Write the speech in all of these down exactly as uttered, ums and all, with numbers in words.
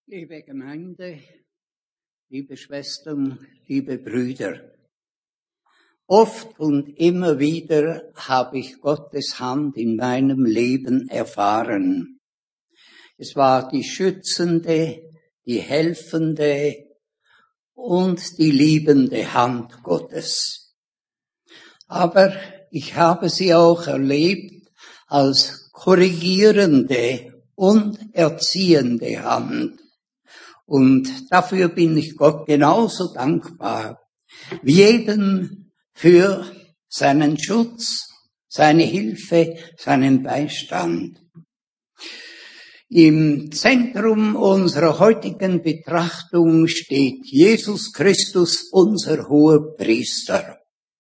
Liebe Gemeinde, liebe Schwestern, liebe Brüder, oft und immer wieder habe ich Gottes Hand in meinem Leben erfahren. Es war die schützende, die helfende und die liebende Hand Gottes. Aber ich habe sie auch erlebt als korrigierende und erziehende Hand. Und dafür bin ich Gott genauso dankbar wie eben für seinen Schutz, seine Hilfe, seinen Beistand. Im Zentrum unserer heutigen Betrachtung steht Jesus Christus, unser Hohepriester.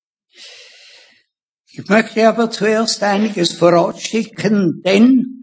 Ich möchte aber zuerst einiges vorausschicken, denn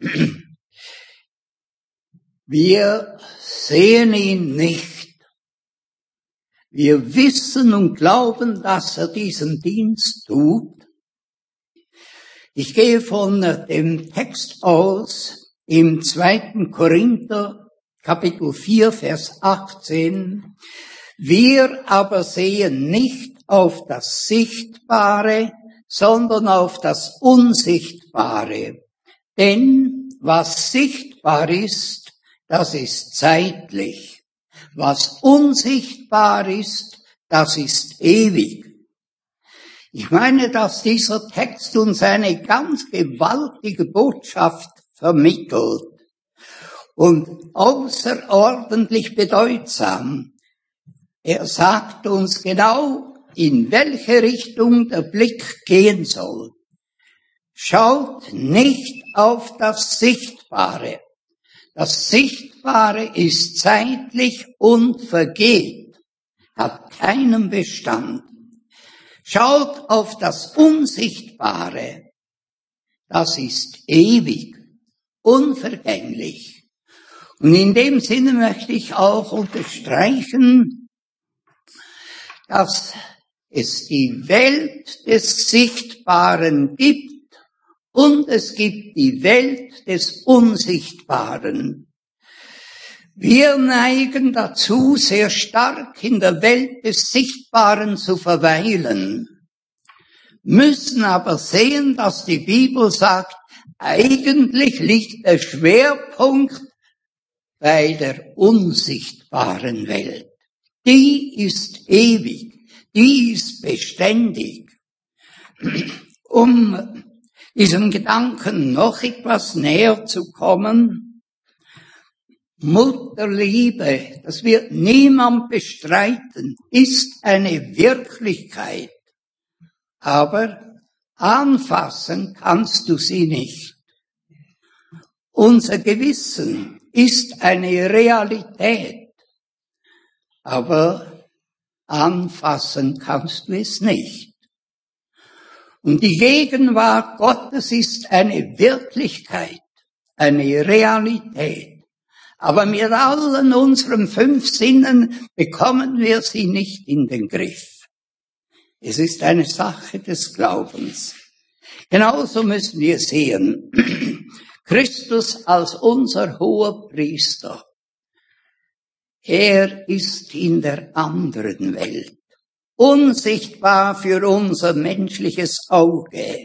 wir sehen ihn nicht. Wir wissen und glauben, dass er diesen Dienst tut. Ich gehe von dem Text aus im zweiten Korinther, Kapitel vier, Vers achtzehn. Wir aber sehen nicht auf das Sichtbare, sondern auf das Unsichtbare. Denn was sichtbar ist, das ist zeitlich. Was unsichtbar ist, das ist ewig. Ich meine, dass dieser Text uns eine ganz gewaltige Botschaft vermittelt und außerordentlich bedeutsam. Er sagt uns genau, in welche Richtung der Blick gehen soll. Schaut nicht auf das Sichtbare. Das Sichtbare ist zeitlich und vergeht, hat keinen Bestand. Schaut auf das Unsichtbare. Das ist ewig, unvergänglich. Und in dem Sinne möchte ich auch unterstreichen, dass es die Welt des Sichtbaren gibt, und es gibt die Welt des Unsichtbaren. Wir neigen dazu, sehr stark in der Welt des Sichtbaren zu verweilen, müssen aber sehen, dass die Bibel sagt, eigentlich liegt der Schwerpunkt bei der unsichtbaren Welt. Die ist ewig, die ist beständig. Um diesem Gedanken noch etwas näher zu kommen. Mutterliebe, das wird niemand bestreiten, ist eine Wirklichkeit. Aber anfassen kannst du sie nicht. Unser Gewissen ist eine Realität. Aber anfassen kannst du es nicht. Und die Gegenwart Gottes ist eine Wirklichkeit, eine Realität. Aber mit allen unseren fünf Sinnen bekommen wir sie nicht in den Griff. Es ist eine Sache des Glaubens. Genauso müssen wir sehen, Christus als unser Hohepriester. Er ist in der anderen Welt. Unsichtbar für unser menschliches Auge.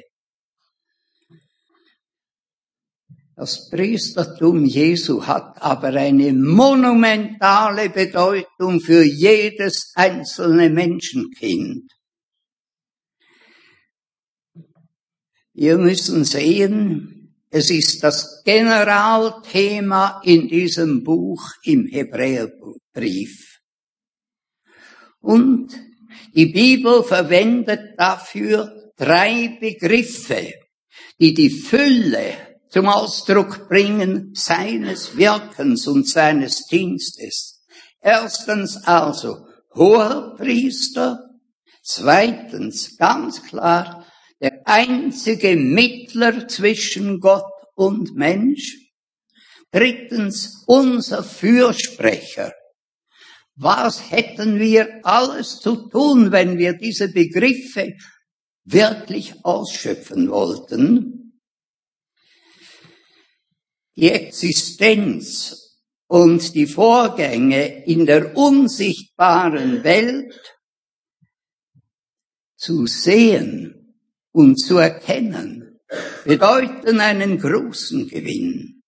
Das Priestertum Jesu hat aber eine monumentale Bedeutung für jedes einzelne Menschenkind. Wir müssen sehen, es ist das Generalthema in diesem Buch im Hebräerbrief. Und die Bibel verwendet dafür drei Begriffe, die die Fülle zum Ausdruck bringen seines Wirkens und seines Dienstes. Erstens also Hohepriester, zweitens ganz klar der einzige Mittler zwischen Gott und Mensch, drittens unser Fürsprecher. Was hätten wir alles zu tun, wenn wir diese Begriffe wirklich ausschöpfen wollten? Die Existenz Und die Vorgänge in der unsichtbaren Welt zu sehen und zu erkennen, bedeuten einen großen Gewinn.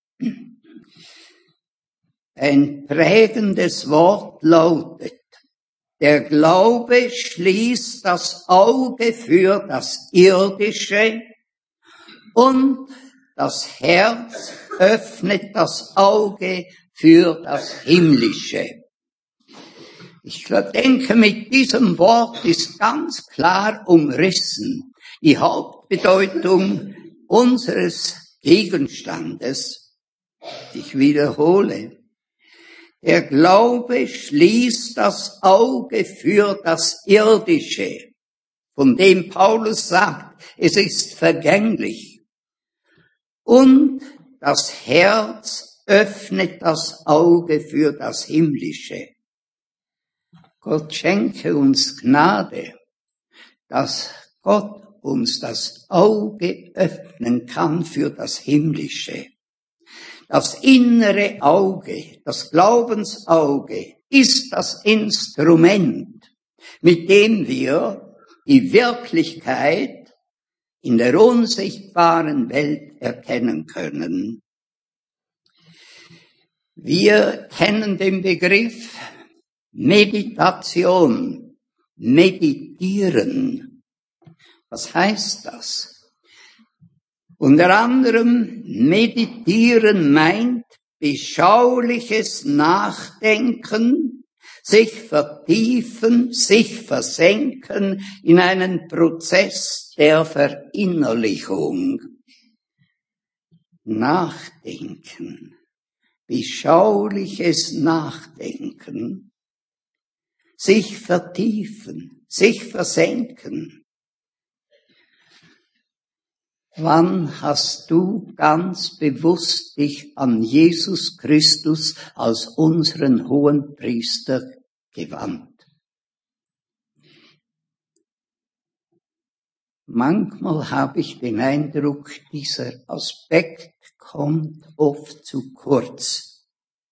Ein prägendes Wort lautet: Der Glaube schließt das Auge für das Irdische und das Herz öffnet das Auge für das Himmlische. Ich denke, mit diesem Wort ist ganz klar umrissen die Hauptbedeutung unseres Gegenstandes. Ich wiederhole: Der Glaube schließt das Auge für das Irdische, von dem Paulus sagt, es ist vergänglich. Und das Herz öffnet das Auge für das Himmlische. Gott schenke uns Gnade, dass Gott uns das Auge öffnen kann für das Himmlische. Das innere Auge, das Glaubensauge, ist das Instrument, mit dem wir die Wirklichkeit in der unsichtbaren Welt erkennen können. Wir kennen den Begriff Meditation, meditieren. Was heißt das? Unter anderem, meditieren meint beschauliches Nachdenken, sich vertiefen, sich versenken in einen Prozess der Verinnerlichung. Nachdenken, beschauliches Nachdenken, sich vertiefen, sich versenken. Wann hast du ganz bewusst dich an Jesus Christus als unseren Hohenpriester gewandt? Manchmal habe ich den Eindruck, dieser Aspekt kommt oft zu kurz.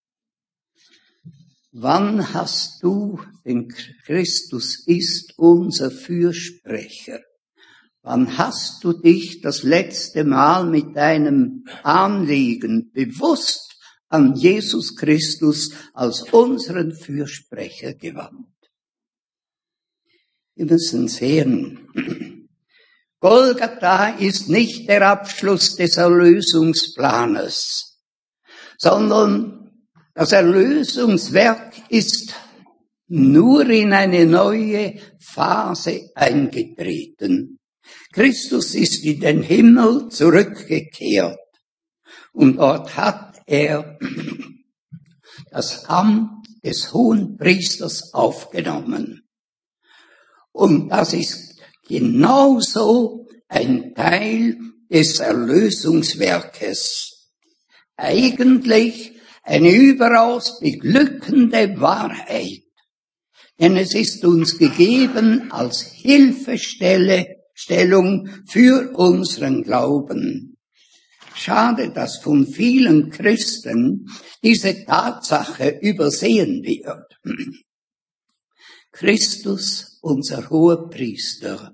Wann hast du, denn Christus ist unser Fürsprecher, wann hast du dich das letzte Mal mit deinem Anliegen bewusst an Jesus Christus als unseren Fürsprecher gewandt? Wir müssen sehen, Golgatha ist nicht der Abschluss des Erlösungsplanes, sondern das Erlösungswerk ist nur in eine neue Phase eingetreten. Christus ist in den Himmel zurückgekehrt und dort hat er das Amt des Hohenpriesters aufgenommen. Und das ist genauso ein Teil des Erlösungswerkes. Eigentlich eine überaus beglückende Wahrheit, denn es ist uns gegeben als Hilfestellung für unseren Glauben. Schade, dass von vielen Christen diese Tatsache übersehen wird. Christus, unser Hohepriester.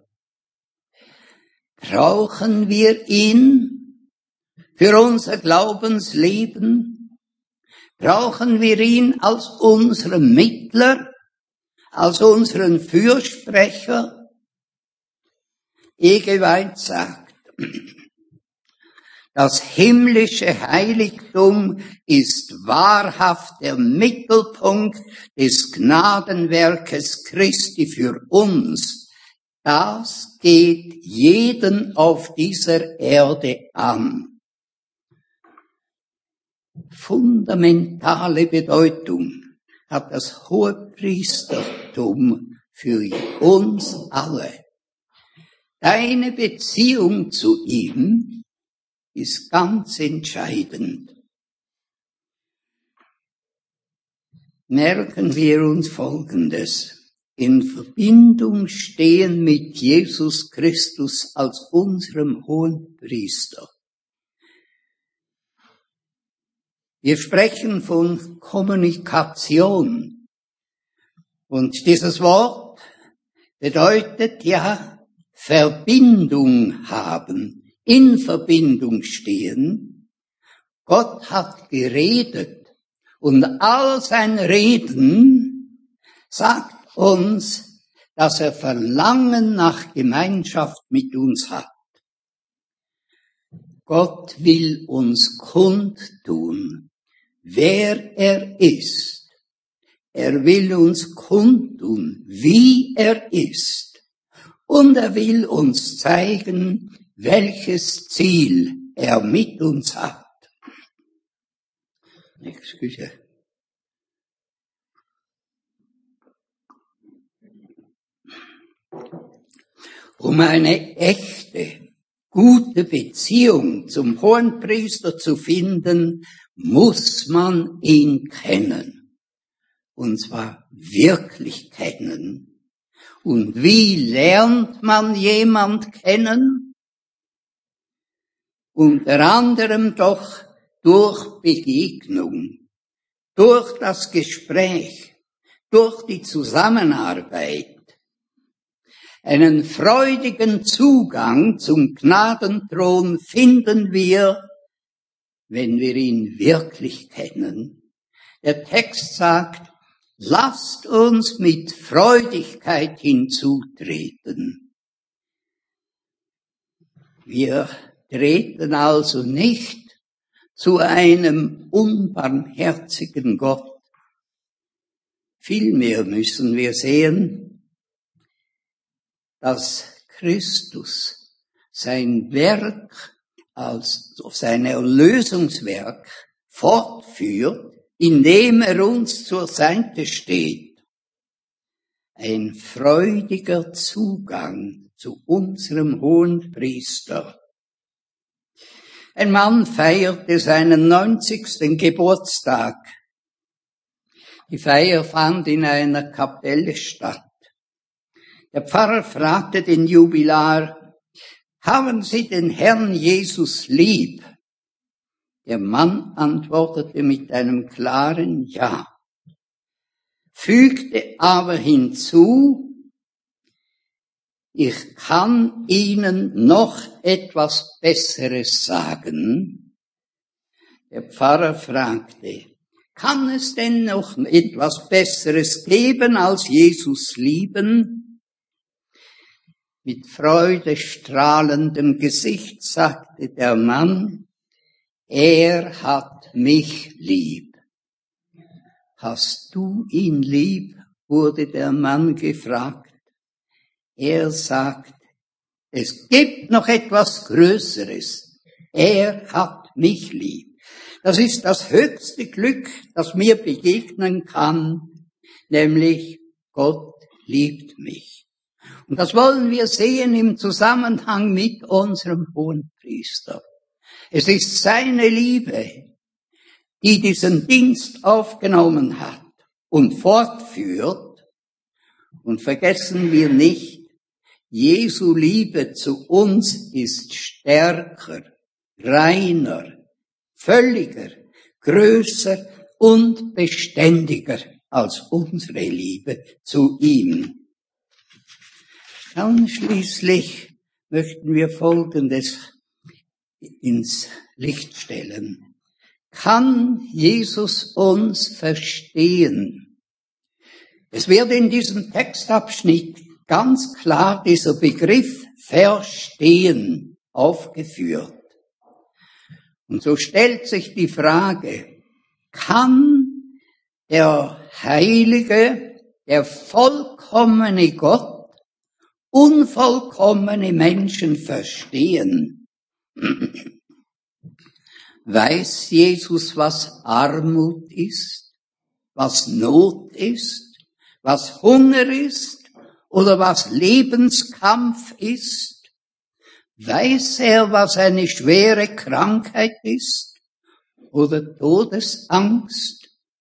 Brauchen wir ihn für unser Glaubensleben? Brauchen wir ihn als unseren Mittler, als unseren Fürsprecher? Egeweit sagt, das himmlische Heiligtum ist wahrhaft der Mittelpunkt des Gnadenwerkes Christi für uns. Das geht jeden auf dieser Erde an. Fundamentale Bedeutung hat das Hohepriestertum für uns alle. Deine Beziehung zu ihm ist ganz entscheidend. Merken wir uns Folgendes: In Verbindung stehen mit Jesus Christus als unserem Hohenpriester Wir sprechen von Kommunikation. Und dieses Wort bedeutet ja Verbindung haben, in Verbindung stehen. Gott hat geredet und all sein Reden sagt uns, dass er Verlangen nach Gemeinschaft mit uns hat. Gott will uns kundtun, wer er ist. Er will uns kundtun, wie er ist. Und er will uns zeigen, welches Ziel er mit uns hat. Excuse. Um eine echte, gute Beziehung zum Hohenpriester zu finden, muss man ihn kennen. Und zwar wirklich kennen. Und wie lernt man jemand kennen? Unter anderem doch durch Begegnung, durch das Gespräch, durch die Zusammenarbeit. Einen freudigen Zugang zum Gnadenthron finden wir, wenn wir ihn wirklich kennen. Der Text sagt, lasst uns mit Freudigkeit hinzutreten. Wir treten also nicht zu einem unbarmherzigen Gott. Vielmehr müssen wir sehen, dass Christus sein Werk als sein Erlösungswerk fortführt, indem er uns zur Seite steht. Ein freudiger Zugang zu unserem Hohenpriester. Ein Mann feierte seinen neunzigsten Geburtstag. Die Feier fand in einer Kapelle statt. Der Pfarrer fragte den Jubilar, haben Sie den Herrn Jesus lieb? Der Mann antwortete mit einem klaren Ja, fügte aber hinzu, ich kann Ihnen noch etwas Besseres sagen. Der Pfarrer fragte, kann es denn noch etwas Besseres geben als Jesus lieben? Mit freudestrahlendem Gesicht sagte der Mann, er hat mich lieb. Hast du ihn lieb? Wurde der Mann gefragt. Er sagt, es gibt noch etwas Größeres. Er hat mich lieb. Das ist das höchste Glück, das mir begegnen kann, nämlich Gott liebt mich. Und das wollen wir sehen im Zusammenhang mit unserem Hohenpriester. Es ist seine Liebe, die diesen Dienst aufgenommen hat und fortführt. Und vergessen wir nicht, Jesu Liebe zu uns ist stärker, reiner, völliger, größer und beständiger als unsere Liebe zu ihm. Dann schließlich möchten wir Folgendes ins Licht stellen. Kann Jesus uns verstehen? Es wird in diesem Textabschnitt ganz klar dieser Begriff Verstehen aufgeführt. Und so stellt sich die Frage, kann der heilige, der vollkommene Gott unvollkommene Menschen verstehen? Weiß Jesus, was Armut ist, was Not ist, was Hunger ist oder was Lebenskampf ist? Weiß er, was eine schwere Krankheit ist oder Todesangst?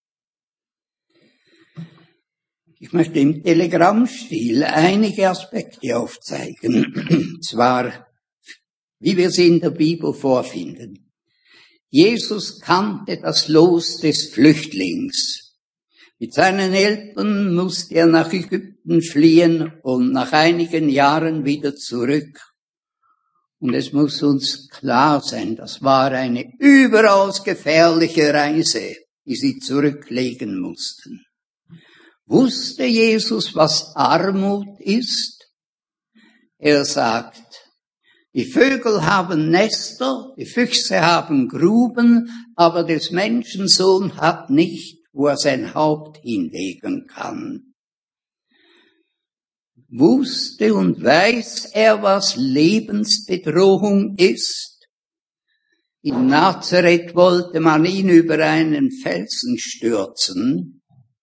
Ich möchte im Telegrammstil einige Aspekte aufzeigen, zwar wie wir sie in der Bibel vorfinden. Jesus kannte das Los des Flüchtlings. Mit seinen Eltern musste er nach Ägypten fliehen und nach einigen Jahren wieder zurück. Und es muss uns klar sein, das war eine überaus gefährliche Reise, die sie zurücklegen mussten. Wusste Jesus, was Armut ist? Er sagt, die Vögel haben Nester, die Füchse haben Gruben, aber des Menschensohn hat nicht, wo er sein Haupt hinlegen kann. Wusste und weiß er, was Lebensbedrohung ist? In Nazareth wollte man ihn über einen Felsen stürzen.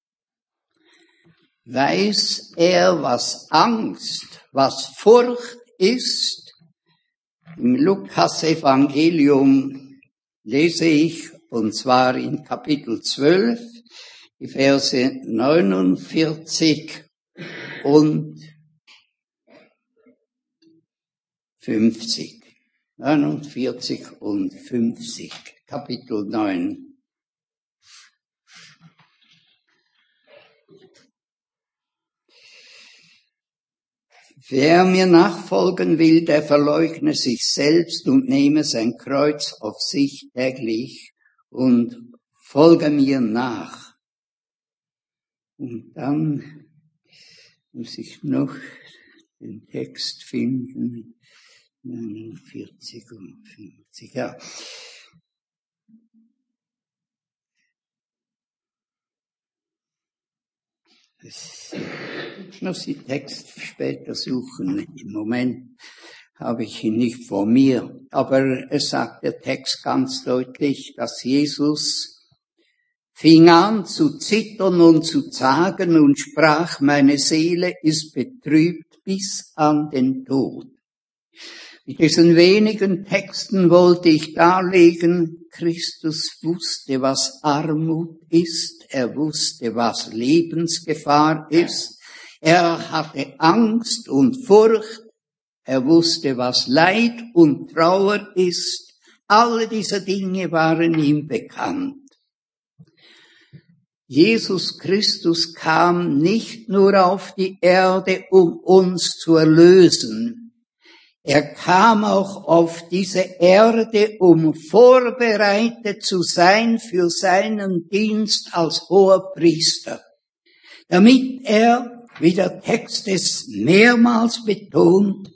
Weiß er, was Angst, was Furcht ist? Im Lukas-Evangelium lese ich, und zwar in Kapitel zwölf, die Verse neunundvierzig und fünfzig. neunundvierzig und fünfzig, Kapitel neun. Wer mir nachfolgen will, der verleugne sich selbst und nehme sein Kreuz auf sich täglich und folge mir nach. Und dann muss ich noch den Text finden, neunundvierzig und fünfzig, ja. Ich muss den Text später suchen. Im Moment habe ich ihn nicht vor mir. Aber es sagt der Text ganz deutlich, dass Jesus fing an zu zittern und zu zagen und sprach, meine Seele ist betrübt bis an den Tod. Mit diesen wenigen Texten wollte ich darlegen, Christus wusste, was Armut ist, er wusste, was Lebensgefahr ist, er hatte Angst und Furcht, er wusste, was Leid und Trauer ist, alle diese Dinge waren ihm bekannt. Jesus Christus kam nicht nur auf die Erde, um uns zu erlösen, er kam auch auf diese Erde, um vorbereitet zu sein für seinen Dienst als hoher Priester, damit er, wie der Text es mehrmals betont,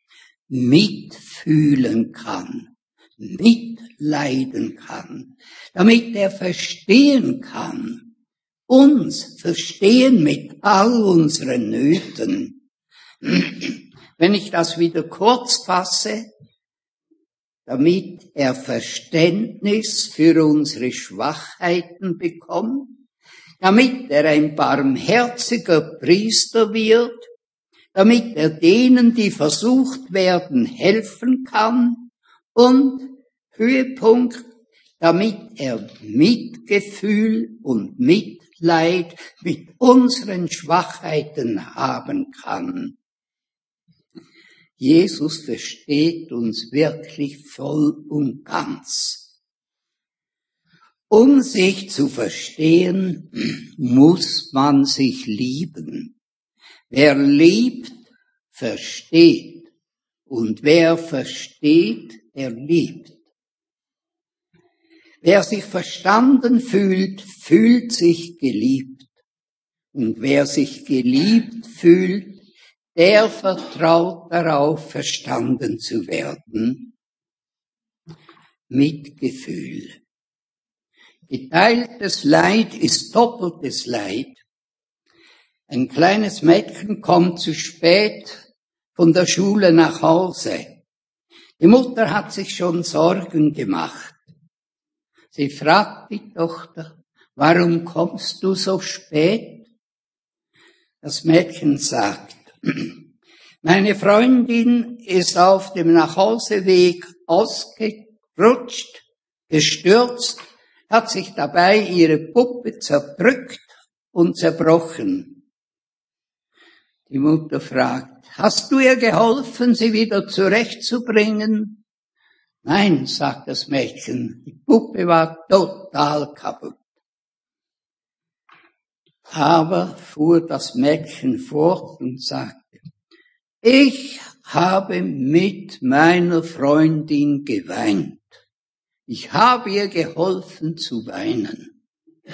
mitfühlen kann, mitleiden kann, damit er verstehen kann, uns verstehen mit all unseren Nöten. Wenn ich das wieder kurz fasse, damit er Verständnis für unsere Schwachheiten bekommt, damit er ein barmherziger Priester wird, damit er denen, die versucht werden, helfen kann und Höhepunkt, damit er Mitgefühl und Mitleid mit unseren Schwachheiten haben kann. Jesus versteht uns wirklich voll und ganz. Um sich zu verstehen, muss man sich lieben. Wer liebt, versteht. Und wer versteht, der liebt. Wer sich verstanden fühlt, fühlt sich geliebt. Und wer sich geliebt fühlt, der vertraut darauf, verstanden zu werden. Mitgefühl. Geteiltes Leid ist doppeltes Leid. Ein kleines Mädchen kommt zu spät von der Schule nach Hause. Die Mutter hat sich schon Sorgen gemacht. Sie fragt die Tochter, warum kommst du so spät? Das Mädchen sagt, meine Freundin ist auf dem Nachhauseweg ausgerutscht, gestürzt, hat sich dabei ihre Puppe zerdrückt und zerbrochen. Die Mutter fragt, hast du ihr geholfen, sie wieder zurechtzubringen? Nein, sagt das Mädchen, die Puppe war total kaputt. Aber fuhr das Mädchen fort und sagte, ich habe mit meiner Freundin geweint. Ich habe ihr geholfen zu weinen.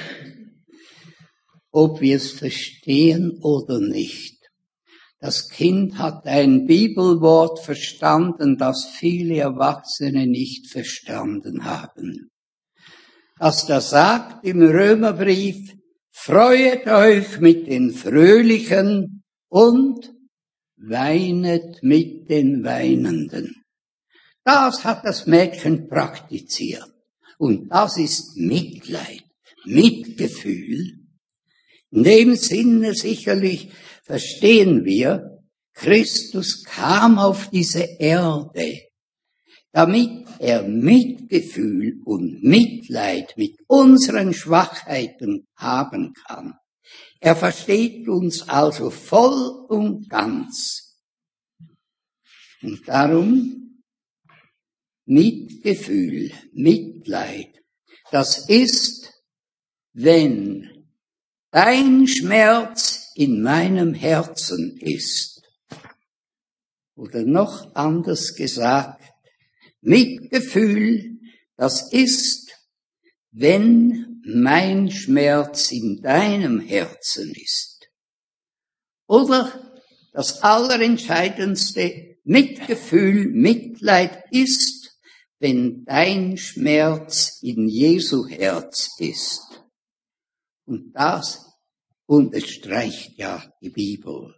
Ob wir es verstehen oder nicht. Das Kind hat ein Bibelwort verstanden, das viele Erwachsene nicht verstanden haben. Dass da sagt im Römerbrief, freuet euch mit den Fröhlichen und weinet mit den Weinenden. Das hat das Mädchen praktiziert. Und das ist Mitleid, Mitgefühl. In dem Sinne sicherlich verstehen wir, Christus kam auf diese Erde, damit er Mitgefühl und Mitleid mit unseren Schwachheiten haben kann. Er versteht uns also voll und ganz. Und darum Mitgefühl, Mitleid, das ist, wenn dein Schmerz in meinem Herzen ist. Oder noch anders gesagt, Mitgefühl, das ist, wenn mein Schmerz in deinem Herzen ist. Oder das Allerentscheidendste, Mitgefühl, Mitleid ist, wenn dein Schmerz in Jesu Herz ist. Und das unterstreicht ja die Bibel.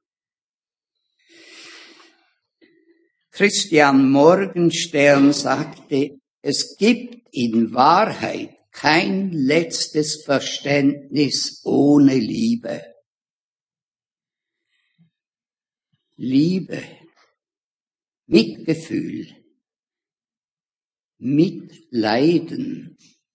Christian Morgenstern sagte, es gibt in Wahrheit kein letztes Verständnis ohne Liebe. Liebe, Mitgefühl, Mitleiden.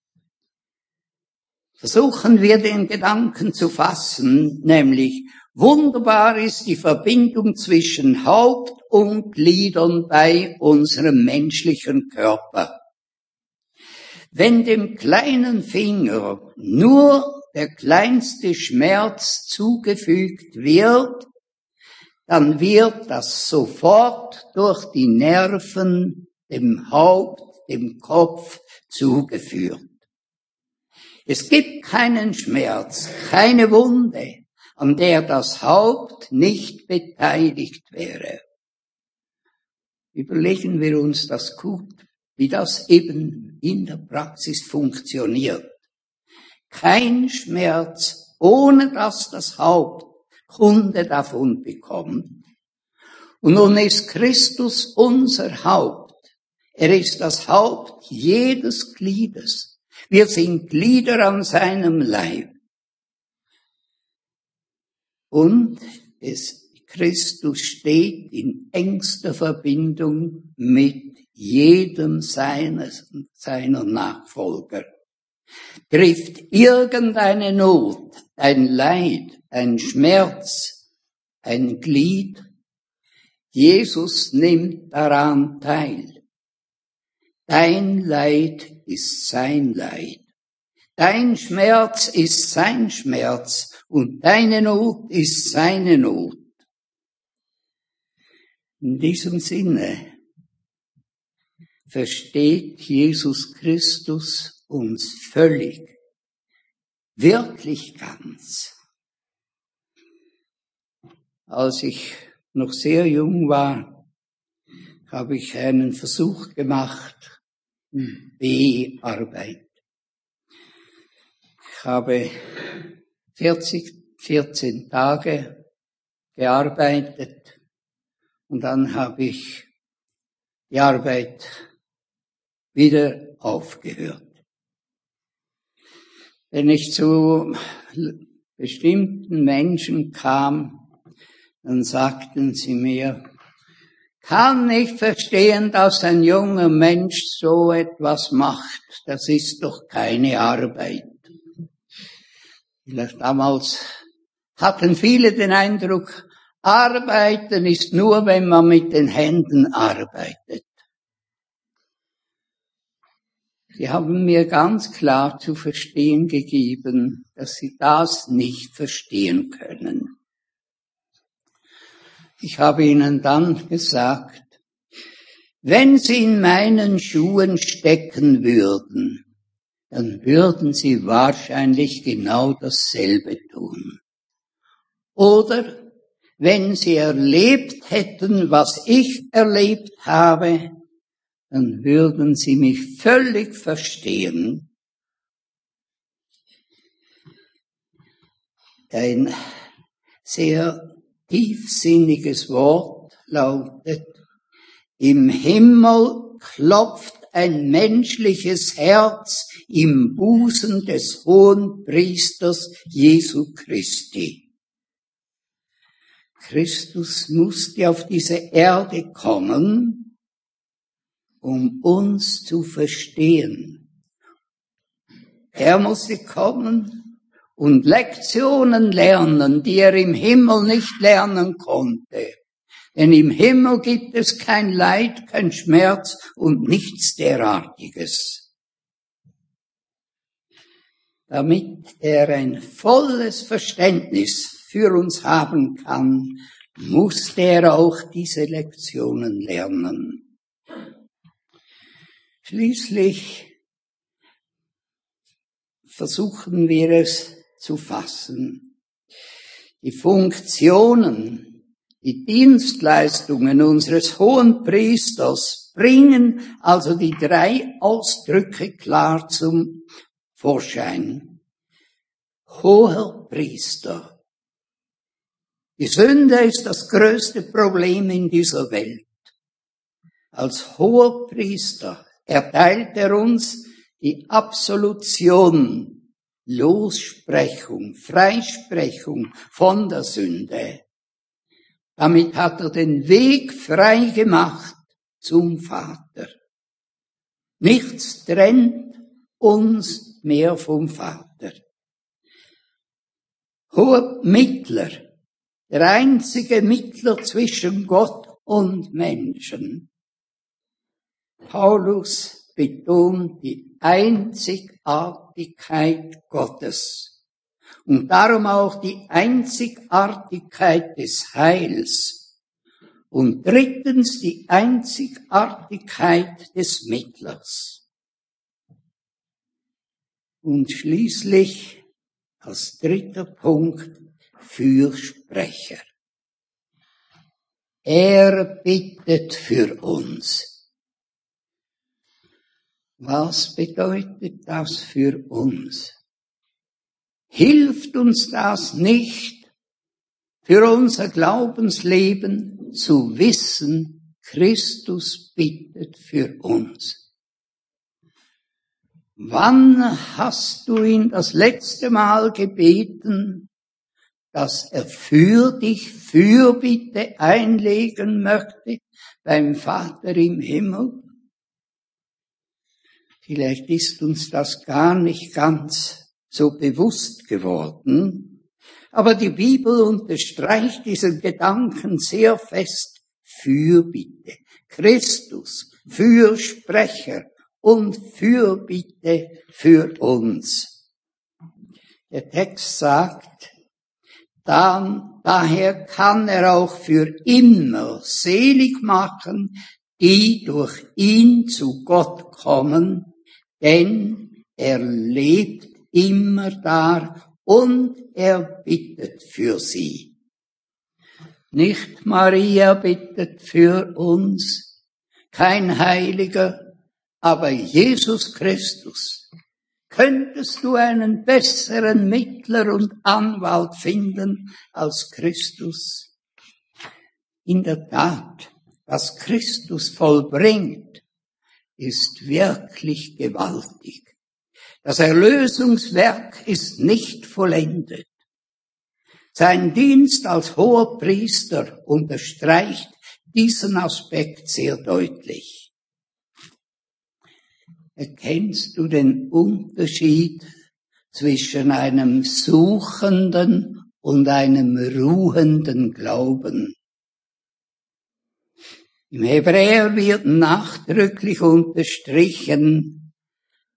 Versuchen wir den Gedanken zu fassen, nämlich wunderbar ist die Verbindung zwischen Haupt und Gliedern bei unserem menschlichen Körper. Wenn dem kleinen Finger nur der kleinste Schmerz zugefügt wird, dann wird das sofort durch die Nerven dem Haupt, dem Kopf zugeführt. Es gibt keinen Schmerz, keine Wunde, an der das Haupt nicht beteiligt wäre. Überlegen wir uns das gut, wie das eben in der Praxis funktioniert. Kein Schmerz, ohne dass das Haupt Kunde davon bekommt. Und nun ist Christus unser Haupt. Er ist das Haupt jedes Gliedes. Wir sind Glieder an seinem Leib. Und es, Christus steht in engster Verbindung mit jedem seines, seiner Nachfolger. Trifft irgendeine Not, ein Leid, ein Schmerz, ein Glied, Jesus nimmt daran teil. Dein Leid ist sein Leid. Dein Schmerz ist sein Schmerz und deine Not ist seine Not. In diesem Sinne versteht Jesus Christus uns völlig, wirklich ganz. Als ich noch sehr jung war, habe ich einen Versuch gemacht, B E-Arbeit. Ich habe vierzig, vierzehn Tage gearbeitet und dann habe ich die Arbeit wieder aufgehört. Wenn ich zu bestimmten Menschen kam, dann sagten sie mir, kann nicht verstehen, dass ein junger Mensch so etwas macht. Das ist doch keine Arbeit. Damals hatten viele den Eindruck, Arbeiten ist nur, wenn man mit den Händen arbeitet. Sie haben mir ganz klar zu verstehen gegeben, dass Sie das nicht verstehen können. Ich habe Ihnen dann gesagt, wenn Sie in meinen Schuhen stecken würden, dann würden Sie wahrscheinlich genau dasselbe tun. Oder wenn Sie erlebt hätten, was ich erlebt habe, dann würden Sie mich völlig verstehen. Ein sehr tiefsinniges Wort lautet: Im Himmel klopft ein menschliches Herz im Busen des Hohenpriesters Jesu Christi. Christus musste auf diese Erde kommen, um uns zu verstehen. Er musste kommen und Lektionen lernen, die er im Himmel nicht lernen konnte. Denn im Himmel gibt es kein Leid, kein Schmerz und nichts derartiges. Damit er ein volles Verständnis für uns haben kann, musste er auch diese Lektionen lernen. Schließlich versuchen wir es zu fassen. Die Funktionen, die Dienstleistungen unseres Hohenpriesters bringen also die drei Ausdrücke klar zum Vorschein. Hoher Priester. Die Sünde ist das größte Problem in dieser Welt. Als hoher Priester erteilt er uns die Absolution, Lossprechung, Freisprechung von der Sünde. Damit hat er den Weg frei gemacht zum Vater. Nichts trennt uns mehr vom Vater. Hoher Mittler, der einzige Mittler zwischen Gott und Menschen. Paulus betont die Einzigartigkeit Gottes und darum auch die Einzigartigkeit des Heils und drittens die Einzigartigkeit des Mittlers. Und schließlich als dritter Punkt Fürsprecher. Er bittet für uns. Was bedeutet das für uns? Hilft uns das nicht, für unser Glaubensleben zu wissen, Christus bittet für uns? Wann hast du ihn das letzte Mal gebeten, dass er für dich Fürbitte einlegen möchte beim Vater im Himmel? Vielleicht ist uns das gar nicht ganz so bewusst geworden, aber die Bibel unterstreicht diesen Gedanken sehr fest. Fürbitte. Christus, Fürsprecher und Fürbitte für uns. Der Text sagt, dann, daher kann er auch für immer selig machen, die durch ihn zu Gott kommen, denn er lebt immer da und er bittet für sie. Nicht Maria bittet für uns, kein Heiliger, aber Jesus Christus. Könntest du einen besseren Mittler und Anwalt finden als Christus? In der Tat, was Christus vollbringt, ist wirklich gewaltig. Das Erlösungswerk ist nicht vollendet. Sein Dienst als hoher Priester unterstreicht diesen Aspekt sehr deutlich. Erkennst du den Unterschied zwischen einem suchenden und einem ruhenden Glauben? Im Hebräer wird nachdrücklich unterstrichen,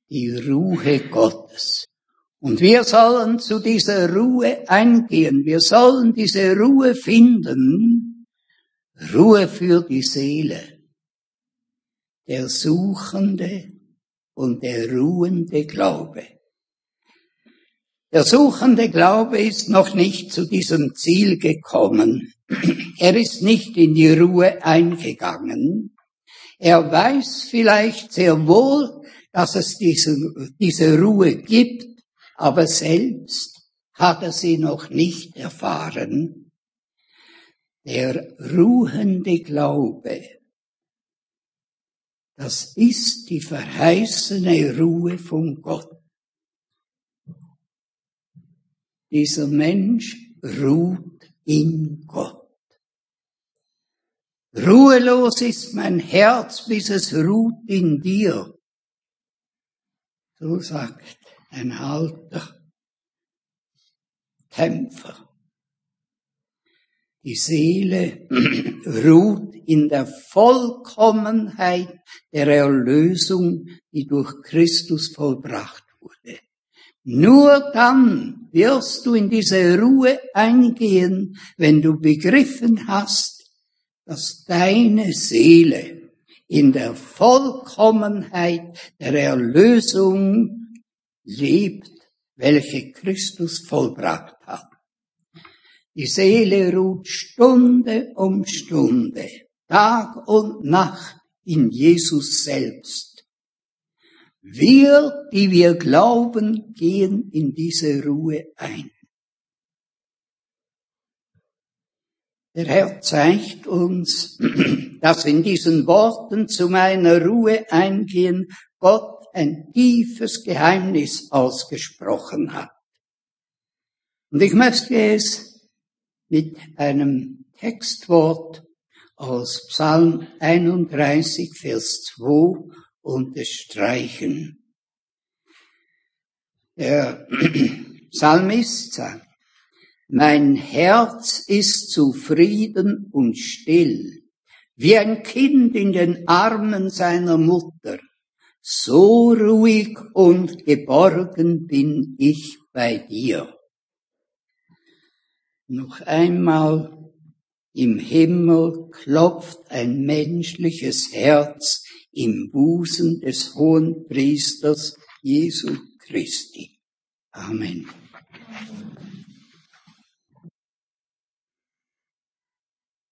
die Ruhe Gottes. Und wir sollen zu dieser Ruhe eingehen. Wir sollen diese Ruhe finden. Ruhe für die Seele. Der suchende und der ruhende Glaube. Der suchende Glaube ist noch nicht zu diesem Ziel gekommen. Er ist nicht in die Ruhe eingegangen. Er weiß vielleicht sehr wohl, dass es diese, diese Ruhe gibt, aber selbst hat er sie noch nicht erfahren. Der ruhende Glaube, das ist die verheißene Ruhe von Gott. Dieser Mensch ruht in Gott. Ruhelos ist mein Herz, bis es ruht in dir. So sagt ein alter Kämpfer. Die Seele ruht in der Vollkommenheit der Erlösung, die durch Christus vollbracht wurde. Nur dann wirst du in diese Ruhe eingehen, wenn du begriffen hast, dass deine Seele in der Vollkommenheit der Erlösung lebt, welche Christus vollbracht hat. Die Seele ruht Stunde um Stunde, Tag und Nacht in Jesus selbst. Wir, die wir glauben, gehen in diese Ruhe ein. Der Herr zeigt uns, dass in diesen Worten zu meiner Ruhe eingehen Gott ein tiefes Geheimnis ausgesprochen hat. Und ich möchte es mit einem Textwort aus Psalm einunddreißig, Vers zwei unterstreichen. Der Psalmist sagt, mein Herz ist zufrieden und still, wie ein Kind in den Armen seiner Mutter. So ruhig und geborgen bin ich bei dir. Noch einmal, im Himmel klopft ein menschliches Herz im Busen des Hohenpriesters Jesu Christi. Amen.